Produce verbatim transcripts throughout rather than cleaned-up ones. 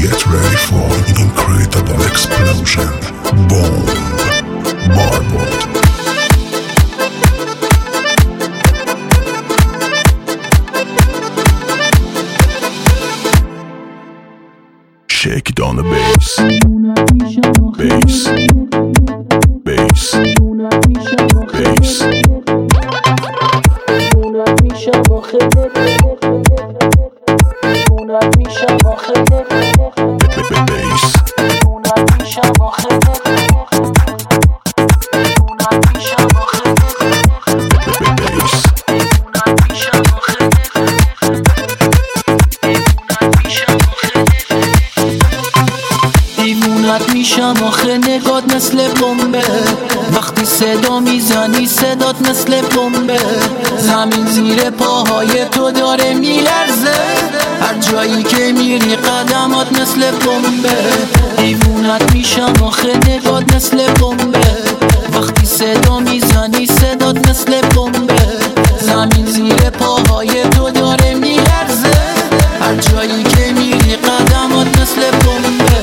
Get ready for an incredible explosion. Bomb. Barbot. Shake it on the bass. Bass. Bass. Bass. میشم آخه نگات مثل بمبه، وقتی صدا میزنی صدات مثل بمبه، زمین زیر پاهای تو داره میلرزه، هر جایی که میری قدمات مثل بمبه. دیوونت میشم آخه نگات مثل بمبه، وقتی صدا میزنی صدات مثل بمبه، زمین زیر پاهای تو داره میلرزه، هر جایی که میری قدمات مثل بمبه.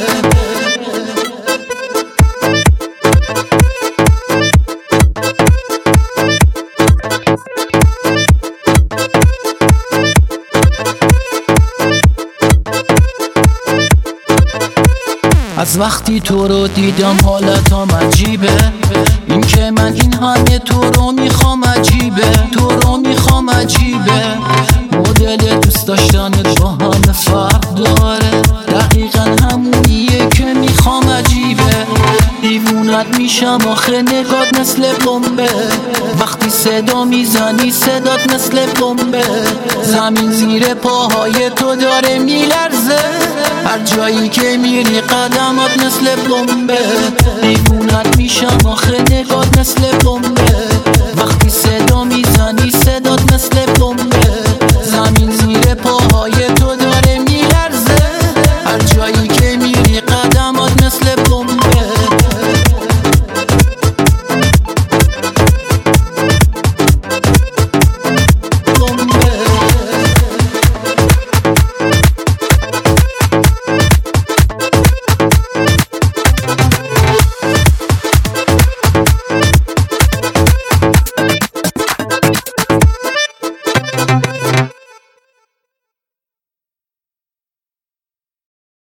از وقتی تو رو دیدم حالتام عجیبه، این که من این همه تو رو میخوام عجیبه، تو رو میخوام عجیبه. مدل دوست داشتنت با همه فرق داره، دقیقا همونیه که میخوام عجیبه. دیوونت میشم آخه نگات مثل بمبه، وقتی صدا میزنی صدات مثل بمبه، زمین زیر پاهای تو داره میلرزه، هر جایی که میری قدمات مثل بمبه. دیوونت میشم آخه نگات مثل بمبه، وقتی صدا میزنی صدات مثل بمبه،